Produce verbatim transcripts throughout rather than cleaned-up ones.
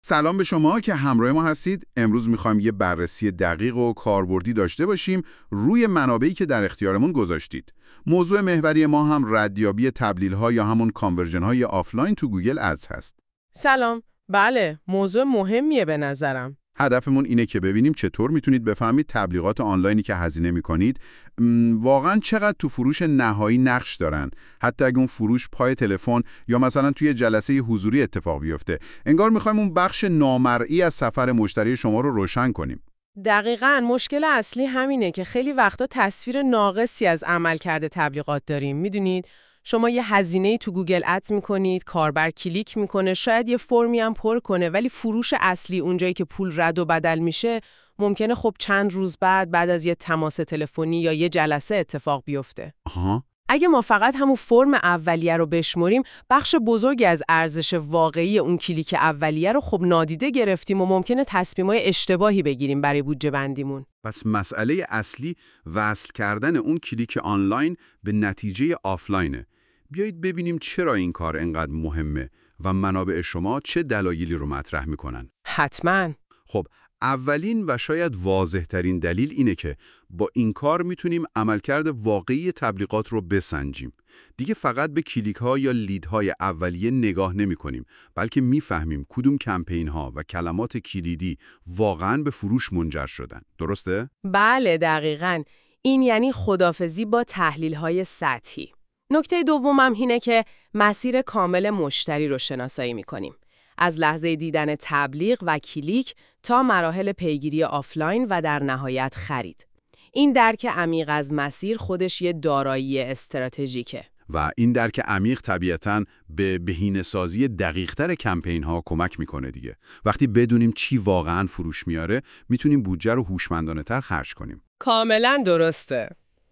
سلام به شما که همراه ما هستید. امروز میخوایم یه بررسی دقیق و کاربردی داشته باشیم روی منابعی که در اختیارمون گذاشتید. موضوع محوری ما هم ردیابی تبلیل‌ها یا همون کانورژن‌های آفلاین تو گوگل ادز هست. سلام. بله، موضوع مهمیه به نظرم. هدفمون اینه که ببینیم چطور میتونید بفهمید تبلیغات آنلاینی که هزینه میکنید واقعاً چقدر تو فروش نهایی نقش دارن، حتی اگه اون فروش پای تلفن یا مثلا توی جلسه حضوری اتفاق بیفته. انگار میخوایم اون بخش نامرئی از سفر مشتری شما رو روشن کنیم. دقیقاً مشکل اصلی همینه که خیلی وقتا تصویر ناقصی از عملکرد تبلیغات داریم. میدونید شما یه هزینه‌ای تو گوگل ادز میکنید، کاربر کلیک میکنه، شاید یه فرمی هم پر کنه، ولی فروش اصلی اونجایی که پول رد و بدل میشه ممکنه خب چند روز بعد بعد از یه تماس تلفنی یا یه جلسه اتفاق بیفته. آها. اگه ما فقط همون فرم اولیه رو بشمریم، بخش بزرگی از ارزش واقعی اون کلیک اولیه رو خب نادیده گرفتیم و ممکنه تصمیمای اشتباهی بگیریم برای بودجه بندیمون. پس مسئله اصلی وصل کردن اون کلیک آنلاین به نتیجه آفلاینه. بیایید ببینیم چرا این کار انقدر مهمه و منابع شما چه دلایلی رو مطرح میکنن. حتماً. خب اولین و شاید واضح ترین دلیل اینه که با این کار میتونیم عملکرد واقعی تبلیغات رو بسنجیم. دیگه فقط به کلیک ها یا لید های اولیه نگاه نمی کنیم، بلکه میفهمیم کدوم کمپین ها و کلمات کلیدی واقعاً به فروش منجر شدن. درسته؟ بله دقیقاً. این یعنی خداحافظی با تحلیل های سطحی. نکته دومم اینه که مسیر کامل مشتری رو شناسایی میکنیم. از لحظه دیدن تبلیغ و کلیک تا مراحل پیگیری آفلاین و در نهایت خرید. این درک عمیق از مسیر خودش یه دارایی استراتژیکه. و این درک عمیق طبیعتاً به بهینه‌سازی دقیق‌تر کمپین‌ها کمک میکنه دیگه. وقتی بدونیم چی واقعاً فروش میاره، میتونیم بودجه رو هوشمندانه‌تر خرج کنیم. کاملاً درسته.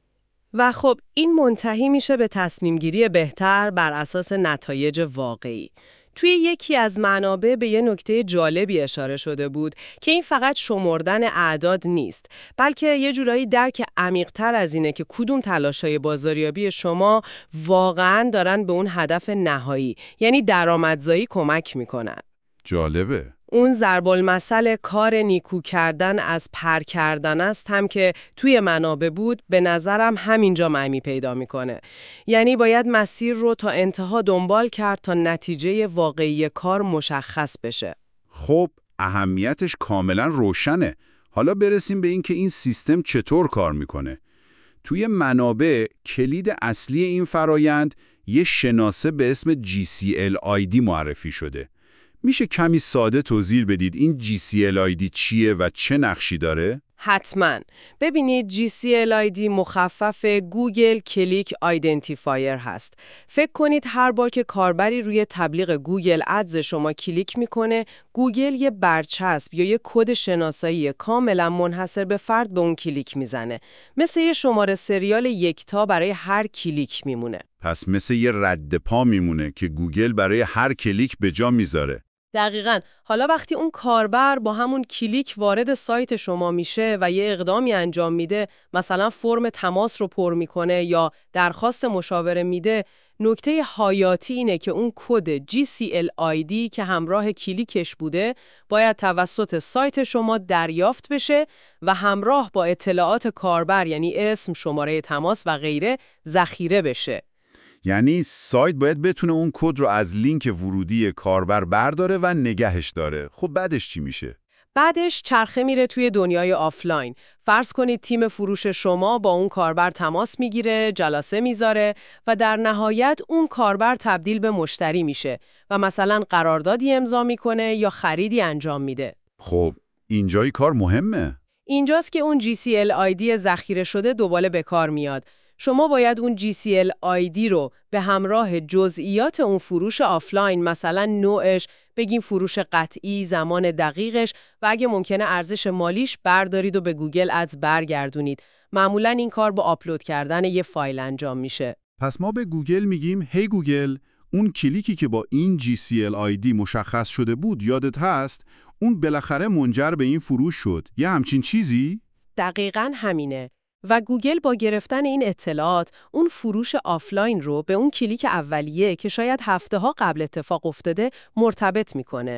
و خب این منتهی میشه به تصمیم گیری بهتر بر اساس نتایج واقعی. توی یکی از منابع به یه نکته جالبی اشاره شده بود که این فقط شمردن اعداد نیست، بلکه یه جورایی درک عمیق‌تر از اینه که کدوم تلاش‌های بازاریابی شما واقعاً دارن به اون هدف نهایی، یعنی درآمدزایی کمک میکنن. جالبه. اون ضرب المثل کار نیکو کردن از پر کردن است هم که توی منابع بود، به نظرم همینجا معنی پیدا میکنه. یعنی باید مسیر رو تا انتها دنبال کرد تا نتیجه واقعی کار مشخص بشه. خب اهمیتش کاملا روشنه. حالا برسیم به این که این سیستم چطور کار میکنه. توی منابع کلید اصلی این فرایند یه شناسه به اسم جی سی ال آی دی معرفی شده. میشه کمی ساده توضیح بدید این جی سی ال آی دی چیه و چه نقشی داره؟ حتماً. ببینید جی سی ال آی دی مخفف گوگل کلیک آیدنتیفایر هست. فکر کنید هر بار که کاربری روی تبلیغ گوگل ادز شما کلیک میکنه، گوگل یه برچسب یا یه کد شناسایی کاملا منحصر به فرد به اون کلیک میزنه. مثل یه شماره سریال یکتا برای هر کلیک میمونه. پس مثل یه رد پا میمونه که گوگل برای هر کلیک به جا میذاره. دقیقاً. حالا وقتی اون کاربر با همون کلیک وارد سایت شما میشه و یه اقدامی انجام میده، مثلا فرم تماس رو پر میکنه یا درخواست مشاوره میده، نکته حیاتی اینه که اون کد جی سی ال آی دی که همراه کلیکش بوده باید توسط سایت شما دریافت بشه و همراه با اطلاعات کاربر، یعنی اسم، شماره تماس و غیره، ذخیره بشه. یعنی سایت باید بتونه اون کد رو از لینک ورودی کاربر برداره و نگهش داره. خب بعدش چی میشه؟ بعدش چرخه میره توی دنیای آفلاین. فرض کنید تیم فروش شما با اون کاربر تماس میگیره، جلسه میذاره و در نهایت اون کاربر تبدیل به مشتری میشه و مثلا قراردادی امضا میکنه یا خریدی انجام میده. خب اینجای کار مهمه. اینجاست که اون جی سی ال آی دی ذخیره شده دوباره به کار میاد. شما باید اون جی سی ال آی دی رو به همراه جزئیات اون فروش آفلاین، مثلا نوعش، بگیم فروش قطعی، زمان دقیقش و اگه ممکنه ارزش مالیش، بردارید و به گوگل ادز برگردونید. معمولاً این کار با آپلود کردن یه فایل انجام میشه. پس ما به گوگل میگیم هی گوگل، اون کلیکی که با این جی سی ال آی دی مشخص شده بود یادت هست؟ اون بالاخره منجر به این فروش شد. یه همچین چیزی؟ دقیقاً همینه. و گوگل با گرفتن این اطلاعات اون فروش آفلاین رو به اون کلیک اولیه که شاید هفته ها قبل اتفاق افتاده مرتبط میکنه.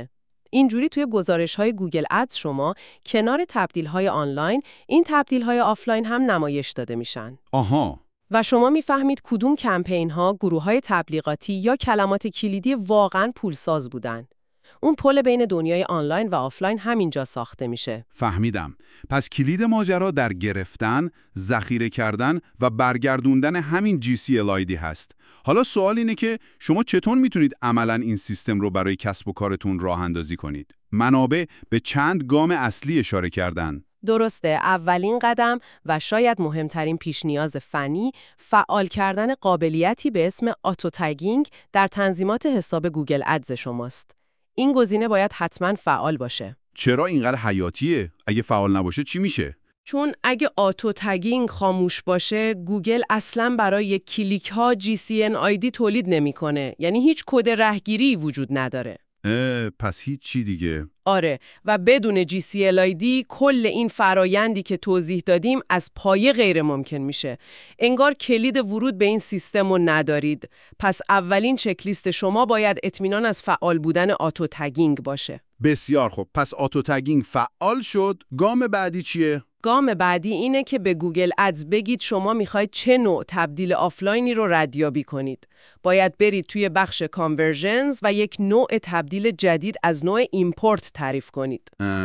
اینجوری توی گزارش‌های گوگل ادز شما کنار تبدیل‌های آنلاین، این تبدیل‌های آفلاین هم نمایش داده میشن. آها. و شما میفهمید کدوم کمپین‌ها، گروه‌های تبلیغاتی یا کلمات کلیدی واقعاً پولساز بودن. اون پل بین دنیای آنلاین و آفلاین همینجا ساخته میشه. فهمیدم. پس کلید ماجرا در گرفتن، ذخیره کردن و برگردوندن همین جی سی ال آی دی هست. حالا سوال اینه که شما چطور میتونید عملاً این سیستم رو برای کسب و کارتون راه اندازی کنید؟ منابع به چند گام اصلی اشاره کردن. درسته، اولین قدم و شاید مهمترین پیش نیاز فنی، فعال کردن قابلیتی به اسم آتو تگینگ در تنظیمات حساب گوگل ادز شماست. این گزینه باید حتما فعال باشه. چرا اینقدر حیاتیه؟ اگه فعال نباشه چی میشه؟ چون اگه آتو تگینگ خاموش باشه، گوگل اصلاً برای کلیک ها جی سی ان آی دی تولید نمیکنه. یعنی هیچ کد رهگیری وجود نداره. اه، پس هیچ چی دیگه. آره، و بدون جی سی ال آی دی کل این فرایندی که توضیح دادیم از پایه غیر ممکن میشه. انگار کلید ورود به این سیستم رو ندارید. پس اولین چکلیست شما باید اطمینان از فعال بودن آتو تگینگ باشه. بسیار خوب. پس آتو تگینگ فعال شد. گام بعدی چیه؟ گام بعدی اینه که به گوگل ادز بگید شما میخواید چه نوع تبدیل آفلاینی رو ردیابی کنید. باید برید توی بخش کانورژنز و یک نوع تبدیل جدید از نوع ایمپورت تعریف کنید.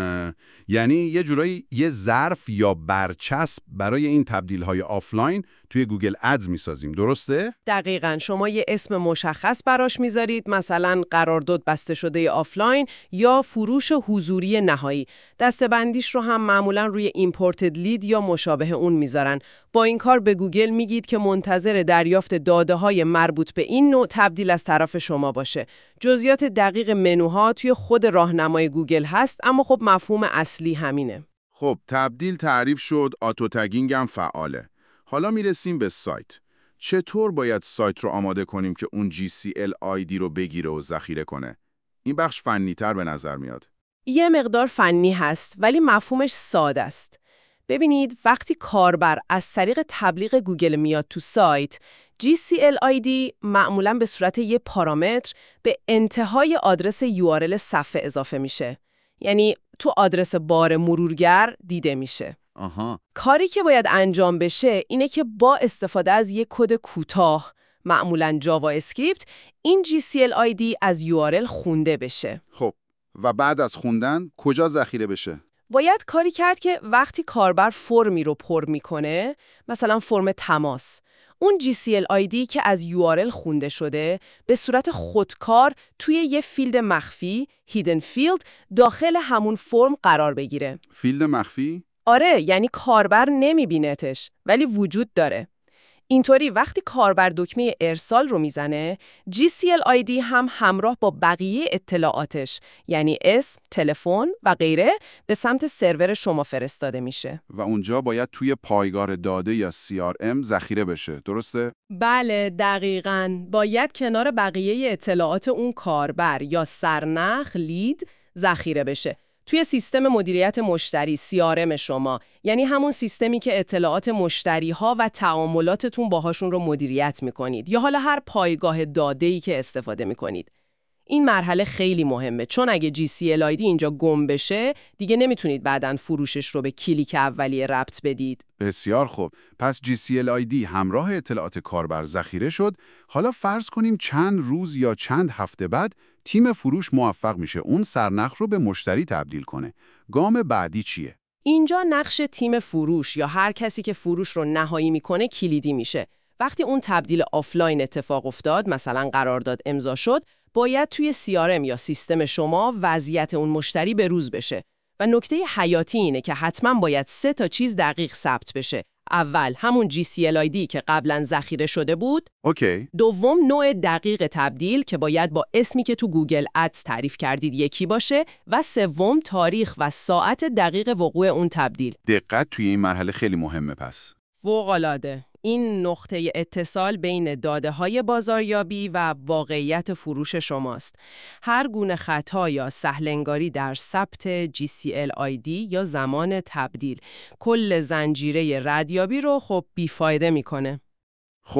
یعنی یه جورایی یه ظرف یا برچسب برای این تبدیل‌های آفلاین توی گوگل ادز میسازیم، درسته؟ دقیقاً. شما یه اسم مشخص براش میذارید، مثلا قرارداد بسته شده آفلاین یا فروش حضوری نهایی. دسته‌بندیش رو هم معمولاً روی ایمپورتد لید یا مشابه اون میذارن. با این کار به گوگل میگید که منتظر دریافت داده‌های مربوط به این نوع تبدیل از طرف شما باشه. جزئیات دقیق منوها توی خود راهنمای گوگل هست، اما خب مفهوم اصلی همینه. خب تبدیل تعریف شد، آتو تگینگ هم فعاله. حالا میرسیم به سایت. چطور باید سایت رو آماده کنیم که اون جی سی ال آی دی رو بگیره و ذخیره کنه؟ این بخش فنی‌تر به نظر میاد. یه مقدار فنی هست، ولی مفهومش ساده است. ببینید، وقتی کاربر از طریق تبلیغ گوگل میاد تو سایت، جی سی ال آی دی معمولاً به صورت یه پارامتر به انتهای آدرس یو آر ال صفحه اضافه میشه. یعنی تو آدرس بار مرورگر دیده میشه. آها. کاری که باید انجام بشه اینه که با استفاده از یک کد کوتاه، معمولاً جاوا اسکریپت، این جی سی ال آی دی از یو آر ال خونده بشه. خب و بعد از خوندن کجا ذخیره بشه؟ باید کاری کرد که وقتی کاربر فرمی رو پر میکنه، مثلا فرم تماس، اون جی سی ال آی دی که از یو آر ال خونده شده به صورت خودکار توی یه فیلد مخفی، hidden field، داخل همون فرم قرار بگیره. فیلد مخفی؟ آره، یعنی کاربر نمیبینتش ولی وجود داره. اینطوری وقتی کاربر دکمه ارسال رو میزنه، جی سی ال آی دی هم همراه با بقیه اطلاعاتش، یعنی اسم، تلفن و غیره، به سمت سرور شما فرستاده میشه. و اونجا باید توی پایگار داده یا سی آر ام ذخیره بشه، درسته؟ بله، دقیقاً. باید کنار بقیه اطلاعات اون کاربر یا سرنخ، لید، ذخیره بشه. توی سیستم مدیریت مشتری سی آر ام شما، یعنی همون سیستمی که اطلاعات مشتری ها و تعاملاتتون باهاشون رو مدیریت میکنید، یا حالا هر پایگاه داده‌ای که استفاده میکنید. این مرحله خیلی مهمه، چون اگه جی سی ال آی دی اینجا گم بشه، دیگه نمیتونید بعداً فروشش رو به کلیک اولیه ربط بدید. بسیار خوب. پس جی سی ال آی دی همراه اطلاعات کاربر ذخیره شد. حالا فرض کنیم چند روز یا چند هفته بعد تیم فروش موفق میشه اون سرنخ رو به مشتری تبدیل کنه. گام بعدی چیه؟ اینجا نقش تیم فروش یا هر کسی که فروش رو نهایی میکنه کلیدی میشه. وقتی اون تبدیل آفلاین اتفاق افتاد، مثلا قرارداد امضا شد، باید توی سی آر ام یا سیستم شما وضعیت اون مشتری بروز بشه. و نکته حیاتی اینه که حتما باید سه تا چیز دقیق ثبت بشه. اول، همون جی سی ال آی دی که قبلا ذخیره شده بود. اوکی. دوم، نوع دقیق تبدیل که باید با اسمی که تو گوگل ادز تعریف کردید یکی باشه. و سوم، تاریخ و ساعت دقیق وقوع اون تبدیل. دقت توی این مرحله خیلی مهمه پس. فوق‌العاده. این نقطه اتصال بین داده‌های بازاریابی و واقعیت فروش شماست. هر گونه خطا یا سهل‌انگاری در ثبت جی سی ال آی دی یا زمان تبدیل کل زنجیره ردیابی رو خب بیفایده میکنه. خب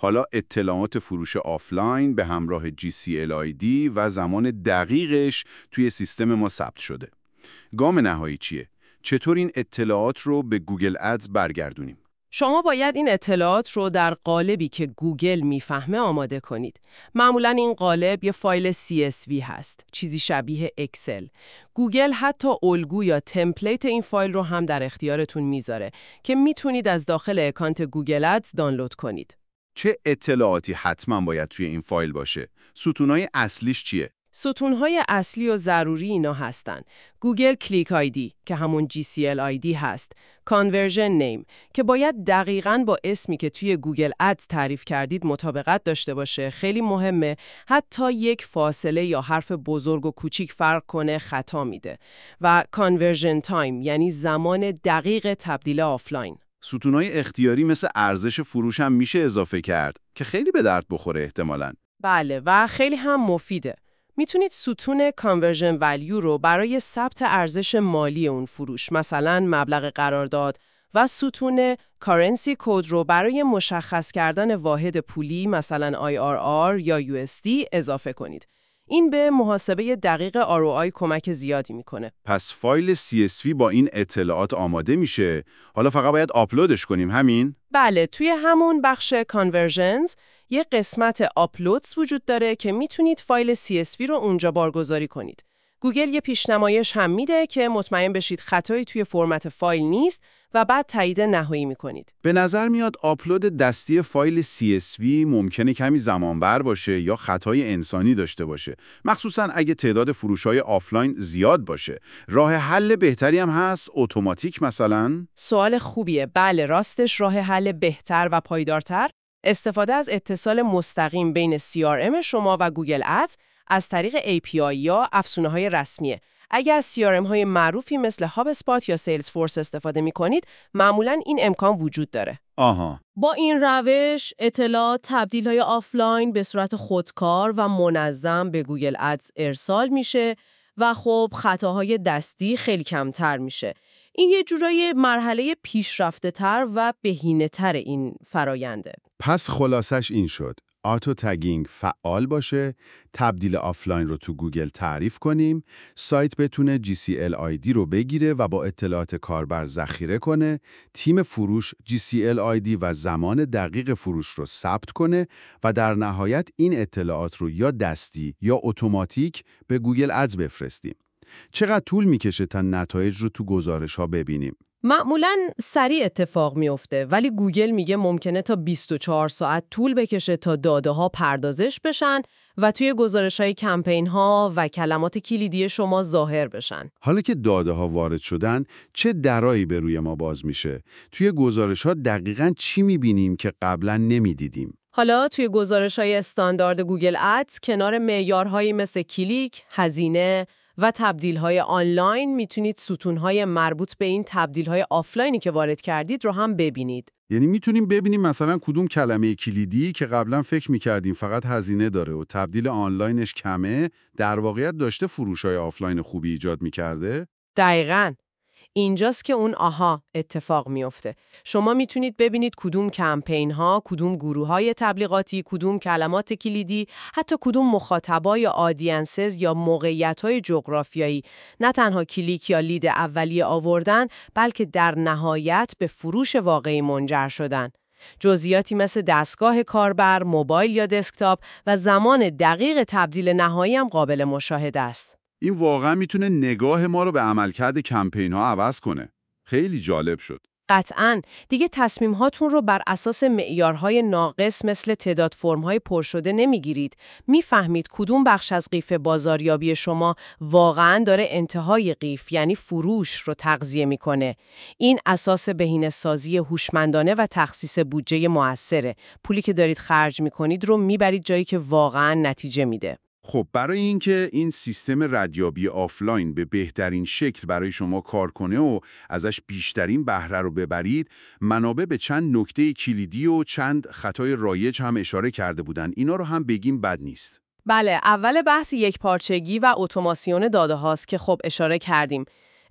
حالا اطلاعات فروش آفلاین به همراه جی سی ال آی دی و زمان دقیقش توی سیستم ما ثبت شده. گام نهایی چیه؟ چطور این اطلاعات رو به گوگل ادز برگردونیم؟ شما باید این اطلاعات رو در قالبی که گوگل میفهمه آماده کنید. معمولاً این قالب یه فایل سی اس وی هست، چیزی شبیه اکسل. گوگل حتی الگو یا تمپلیت این فایل رو هم در اختیارتون میذاره که میتونید از داخل اکانت گوگل ادز دانلود کنید. چه اطلاعاتی حتما باید توی این فایل باشه؟ ستونای اصلیش چیه؟ ستونهای اصلی و ضروری اینا هستن. گوگل کلیک آیدی که همون جی سی ال آی دی هست. کانورژن نیم که باید دقیقاً با اسمی که توی گوگل ادز تعریف کردید مطابقت داشته باشه. خیلی مهمه. حتی یک فاصله یا حرف بزرگ و کوچیک فرق کنه خطا میده. و کانورژن تایم یعنی زمان دقیق تبدیل آفلاین. ستونای اختیاری مثل ارزش فروش هم میشه اضافه کرد که خیلی به درد بخوره احتمالاً. بله و خیلی هم مفیده. میتونید ستون Conversion Value رو برای ثبت ارزش مالی اون فروش، مثلا مبلغ قرارداد، و ستون Currency Code رو برای مشخص کردن واحد پولی، مثلا آی آر آر یا یو اس دی اضافه کنید. این به محاسبه دقیق آر او آی کمک زیادی میکنه. پس فایل سی اس وی با این اطلاعات آماده میشه. حالا فقط باید آپلودش کنیم، همین؟ بله، توی همون بخش Conversions یه قسمت آپلودز وجود داره که میتونید فایل سی اس وی رو اونجا بارگذاری کنید. گوگل یه پیشنمایش هم میده که مطمئن بشید خطایی توی فرمت فایل نیست و بعد تایید نهایی میکنید. به نظر میاد آپلود دستی فایل سی اس وی ممکنه کمی زمانبر باشه یا خطای انسانی داشته باشه، مخصوصا اگه تعداد فروش‌های آفلاین زیاد باشه. راه حل بهتری هم هست، اتوماتیک مثلا؟ سوال خوبیه. بله، راستش راه حل بهتر و پایدارتر استفاده از اتصال مستقیم بین سی آر ام شما و گوگل ادز از طریق ای پی آی یا افزونه‌های رسمیه. اگر از سی آر ام های معروفی مثل هاب اسپات یا سیلز فورس استفاده می کنید، معمولاً این امکان وجود داره. آها. با این روش، اطلاعات تبدیل های آفلاین به صورت خودکار و منظم به گوگل ادز ارسال میشه و خب خطاهای دستی خیلی کمتر میشه. این یه جورای مرحله پیشرفته تر و بهینه تر این فراینده. پس خلاصش این شد: آتو تگینگ فعال باشه، تبدیل آفلاین رو تو گوگل تعریف کنیم، سایت بتونه جی سی ال آی دی رو بگیره و با اطلاعات کاربر ذخیره کنه، تیم فروش جی سی ال آی دی و زمان دقیق فروش رو ثبت کنه و در نهایت این اطلاعات رو یا دستی یا اتوماتیک به گوگل ادز بفرستیم. چقدر طول میکشه تا نتایج رو تو گزارش ها ببینیم؟ معمولاً سریع اتفاق میفته، ولی گوگل میگه ممکنه تا بیست و چهار ساعت طول بکشه تا داده ها پردازش بشن و توی گزارش های کمپین ها و کلمات کلیدی شما ظاهر بشن. حالا که داده ها وارد شدن، چه درایی به روی ما باز میشه؟ توی گزارش ها دقیقاً چی میبینیم که قبلاً نمیدیدیم؟ حالا توی گزارش‌های استاندارد گوگل ادز کنار معیارهایی مثل کلیک، هزینه و تبدیل‌های آنلاین میتونید ستون‌های مربوط به این تبدیل‌های آفلاینی که وارد کردید رو هم ببینید. یعنی میتونیم ببینیم مثلا کدوم کلمه کلیدی که قبلا فکر میکردیم فقط هزینه داره و تبدیل آنلاینش کمه، در واقعیت داشته فروش‌های آفلاین خوبی ایجاد میکرده؟ دقیقاً. اینجاست که اون آها اتفاق میفته. شما میتونید ببینید کدوم کمپین ها، کدوم گروه های تبلیغاتی، کدوم کلمات کلیدی، حتی کدوم مخاطبا یا آدینسز یا موقعیت های جغرافیایی نه تنها کلیک یا لید اولیه آوردن، بلکه در نهایت به فروش واقعی منجر شدن. جزئیاتی مثل دستگاه کاربر، موبایل یا دسکتاپ و زمان دقیق تبدیل نهایی هم قابل مشاهده است. این واقعا میتونه نگاه ما رو به عملکرد کمپین ها عوض کنه. خیلی جالب شد. قطعاً. دیگه تصمیم هاتون رو بر اساس معیارهای ناقص مثل تعداد فرم‌های پر شده نمیگیرید. میفهمید کدوم بخش از قیف بازاریابی شما واقعاً داره انتهای قیف یعنی فروش رو تغذیه میکنه. این اساس بهینه‌سازی هوشمندانه و تخصیص بودجه مؤثره. پولی که دارید خرج میکنید رو میبرید جایی که واقعاً نتیجه میده. خب برای اینکه این سیستم ردیابی آفلاین به بهترین شکل برای شما کار کنه و ازش بیشترین بهره رو ببرید، منابع به چند نکته کلیدی و چند خطای رایج هم اشاره کرده بودن. اینا رو هم بگیم بد نیست. بله، اول بحث یک پارچگی و اتوماسیون داده هاست که خب اشاره کردیم.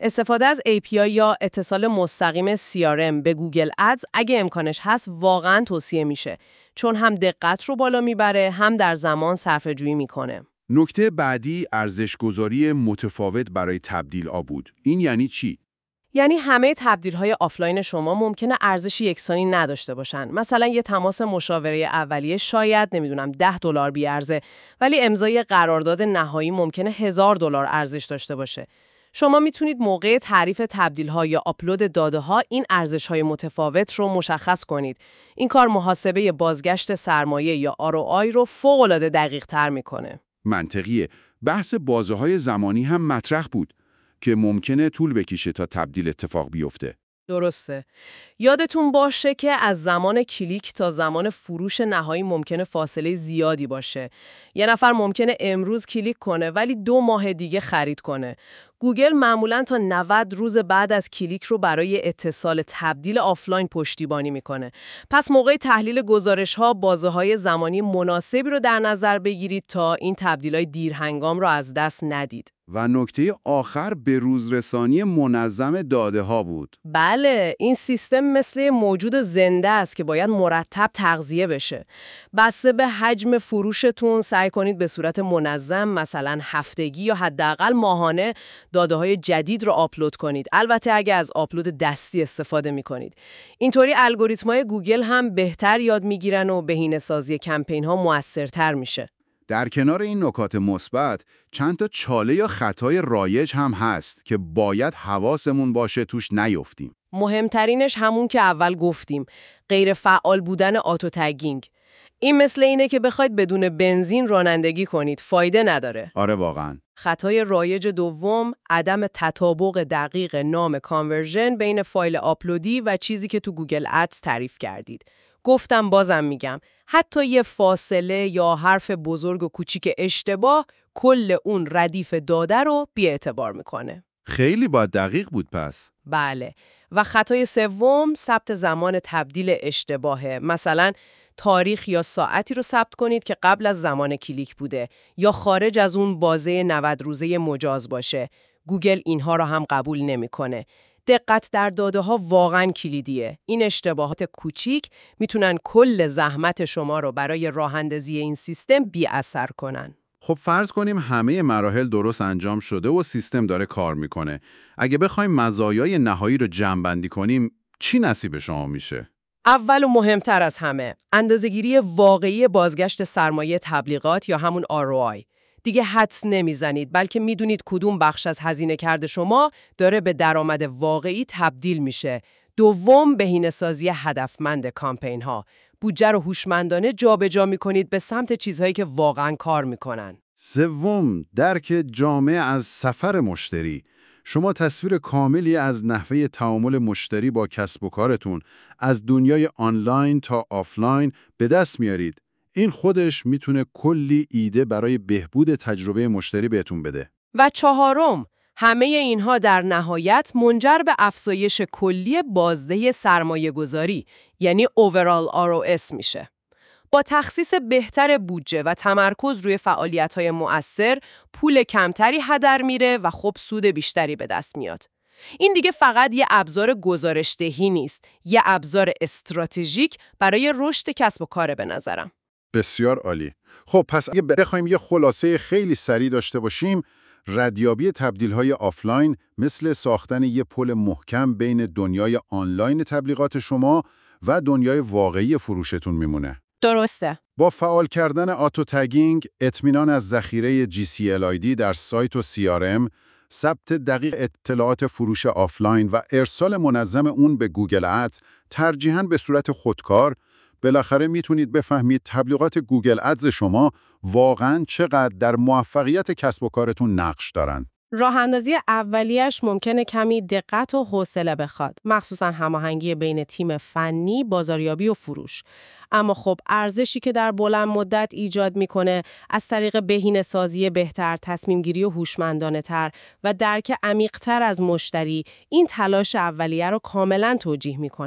استفاده از ای پی آی یا اتصال مستقیم سی آر ام به گوگل ادز اگه امکانش هست واقعاً توصیه میشه، چون هم دقت رو بالا میبره، هم در زمان صرفه‌جویی میکنه. نکته بعدی ارزش‌گذاری متفاوت برای تبدیل‌ها بود. این یعنی چی؟ یعنی همه تبدیل‌های آفلاین شما ممکنه ارزش یکسانی نداشته باشن. مثلا یه تماس مشاوره اولیه شاید نمیدونم ده دلار بیارزه، ولی امضای قرارداد نهایی ممکنه هزار دلار ارزش داشته باشه. شما میتونید موقع تعریف تبدیل‌ها یا آپلود داده‌ها این ارزش‌های متفاوت رو مشخص کنید. این کار محاسبه بازگشت سرمایه یا آر او آی رو فوق‌العاده دقیق‌تر میکنه. منطقیه. بحث بازه‌های زمانی هم مطرح بود که ممکنه طول بکشه تا تبدیل اتفاق بیفته. درسته. یادتون باشه که از زمان کلیک تا زمان فروش نهایی ممکنه فاصله زیادی باشه. یه نفر ممکنه امروز کلیک کنه ولی دو ماه دیگه خرید کنه. گوگل معمولاً تا نود روز بعد از کلیک رو برای اتصال تبدیل آفلاین پشتیبانی میکنه. پس موقع تحلیل گزارش‌ها بازه‌های زمانی مناسبی رو در نظر بگیرید تا این تبدیل‌های دیرهنگام رو از دست ندید. و نکته آخر به روزرسانی منظم داده ها بود. بله، این سیستم مثل موجود زنده است که باید مرتب تغذیه بشه. بسته به حجم فروشتون سعی کنید به صورت منظم، مثلا هفتگی یا حداقل ماهانه، داده های جدید رو آپلود کنید. البته اگه از آپلود دستی استفاده می کنید. اینطوری الگوریتم‌های گوگل هم بهتر یاد میگیرن و بهینه‌سازی کمپین ها موثرتر میشه. در کنار این نکات مثبت، چند تا چاله یا خطای رایج هم هست که باید حواسمون باشه توش نیفتیم. مهمترینش همون که اول گفتیم، غیر فعال بودن آتو تگینگ. این مثل اینه که بخواید بدون بنزین رانندگی کنید، فایده نداره. آره واقعاً. خطای رایج دوم، عدم تطابق دقیق نام کانورژن بین فایل آپلودی و چیزی که تو گوگل ادز تعریف کردید. گفتم بازم میگم، حتی یه فاصله یا حرف بزرگ و کوچیک اشتباه کل اون ردیف داده رو بی‌اعتبار میکنه. خیلی باید دقیق بود پس. بله. و خطای سوم، ثبت زمان تبدیل اشتباهه. مثلا تاریخ یا ساعتی رو ثبت کنید که قبل از زمان کلیک بوده یا خارج از اون بازه نود روزه مجاز باشه. گوگل اینها رو هم قبول نمیکنه. دقت در داده ها واقعاً کلیدیه. این اشتباهات کوچیک میتونن کل زحمت شما رو برای راه اندازی این سیستم بی اثر کنن. خب فرض کنیم همه مراحل درست انجام شده و سیستم داره کار میکنه. اگه بخوایم مزایای نهایی رو جمع‌بندی کنیم، چی نصیب شما میشه؟ اول و مهمتر از همه، اندازه‌گیری واقعی بازگشت سرمایه تبلیغات یا همون آر او آی. دیگه حدس نمیزنید، بلکه میدونید کدوم بخش از هزینه کرده شما داره به درآمد واقعی تبدیل میشه. دوم، بهینه‌سازی هدفمند کامپین ها. بودجه رو هوشمندانه جابجا میکنید به سمت چیزهایی که واقعاً کار میکنن. سوم، درک جامع از سفر مشتری. شما تصویر کاملی از نحوه تعامل مشتری با کسب و کارتون از دنیای آنلاین تا آفلاین به دست میارید. این خودش میتونه کلی ایده برای بهبود تجربه مشتری بهتون بده. و چهارم، همه اینها در نهایت منجر به افزایش کلی بازده سرمایه گذاری، یعنی overall آر او اس میشه. با تخصیص بهتر بودجه و تمرکز روی فعالیت‌های مؤثر، پول کمتری هدر میره و خب سود بیشتری به دست میاد. این دیگه فقط یه ابزار گزارش‌دهی نیست، یه ابزار استراتژیک برای رشد کسب و کار به نظرم. بسیار عالی. خب پس اگه بخوایم یه خلاصه خیلی سریع داشته باشیم، ردیابی تبدیل‌های آفلاین مثل ساختن یه پل محکم بین دنیای آنلاین تبلیغات شما و دنیای واقعی فروشتون میمونه. درسته. با فعال کردن آتو تگینگ، اطمینان از ذخیره جی سی ال آی دی در سایت و سی آر ام، ثبت دقیق اطلاعات فروش آفلاین و ارسال منظم اون به گوگل ادز، ترجیحاً به صورت خودکار، بالاخره میتونید بفهمید تبلیغات گوگل ادز شما واقعاً چقدر در موفقیت کسب و کارتون نقش دارن. راه اندازی اولیش ممکنه کمی دقت و حوصله بخواد، مخصوصا هماهنگی بین تیم فنی، بازاریابی و فروش. اما خب ارزشی که در بلند مدت ایجاد میکنه از طریق بهینه‌سازی بهتر، تصمیم گیری و هوشمندانه‌تر و درک عمیق‌تر از مشتری، این تلاش اولیه رو کاملا توجیه میکنه.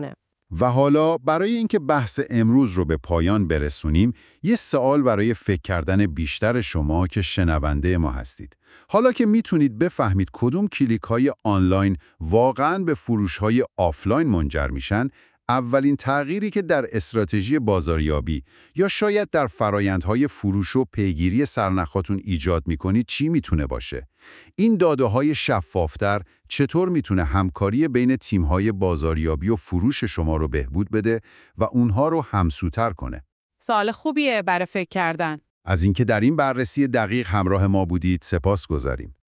و حالا برای اینکه بحث امروز رو به پایان برسونیم، یه سوال برای فکر کردن بیشتر شما که شنونده ما هستید. حالا که میتونید بفهمید کدوم کلیک‌های آنلاین واقعاً به فروش‌های آفلاین منجر میشن، اولین تغییری که در استراتژی بازاریابی یا شاید در فرایندهای فروش و پیگیری سرنخاتون ایجاد میکنید چی میتونه باشه؟ این داده‌های شفافتر چطور میتونه همکاری بین تیم‌های بازاریابی و فروش شما رو بهبود بده و اونها رو همسوتر کنه؟ سوال خوبیه برای فکر کردن. از اینکه در این بررسی دقیق همراه ما بودید سپاس گذاریم.